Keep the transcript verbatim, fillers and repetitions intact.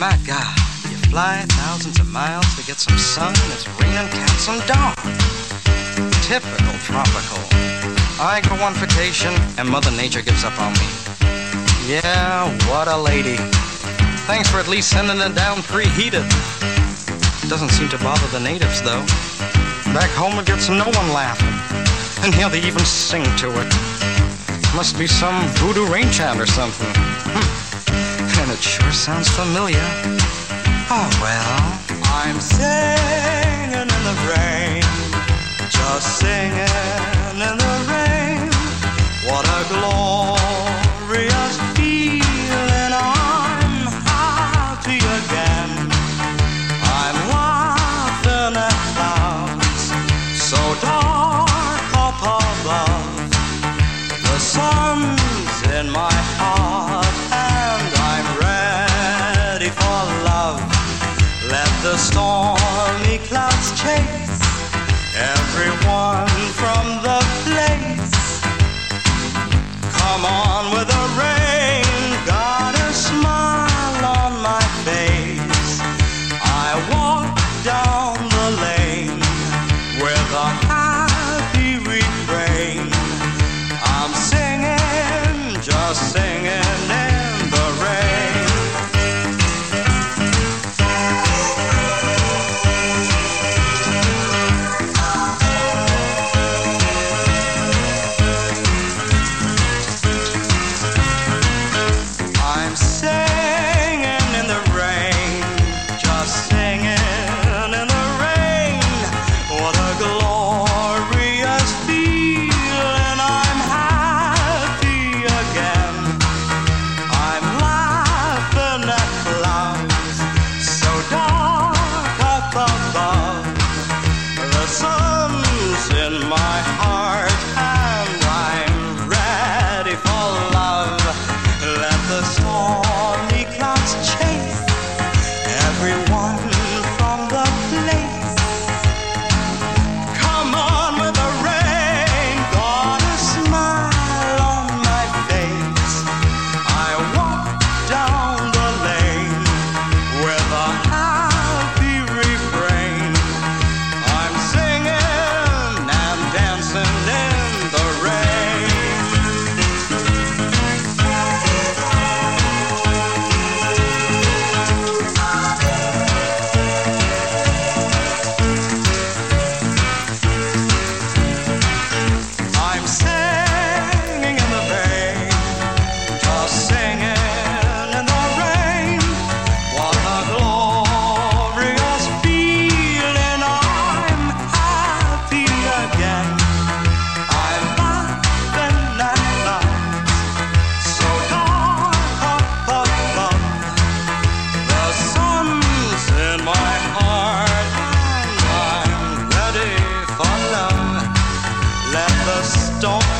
My God, you fly thousands of miles to get some sun and it's raining cats and dogs. Typical tropical. I go on vacation and Mother Nature gives up on me. Yeah, what a lady. Thanks for at least sending it down preheated. Doesn't seem to bother the natives though. Back home it gets no one laughing. And here they even sing to it. Must be some voodoo rain chant or something. And it sure sounds familiar. Oh well. I'm singing in the rain, just singing in the rain. What a glorious feeling. I'm happy again. I'm laughing at clouds so dark up above. The sun's in my heart and I'm ready for love. Let the stormy clouds chase everyone from the place. Come on with the rain, got a smile on my face. I walk down the lane with a happy refrain. I'm singing, just singing in the rain. I'm singing in the rain, just singing in the rain. What a glorious feeling. I'm happy again. I'm laughing at clouds so dark up above. The sun's in my heart and I'm ready for love. Let the stormy clouds chase everyone from the place. Come on with the rain, got a smile on my face. I walk down the lane with a happy refrain. I'm singing and dancing in the rain. I'm singing in the rain, just singing in the rain. What a glorious feeling. I'm happy again. I'm laughing at clouds so dark up above. The sun's in my heart and I'm ready for love. Let the storm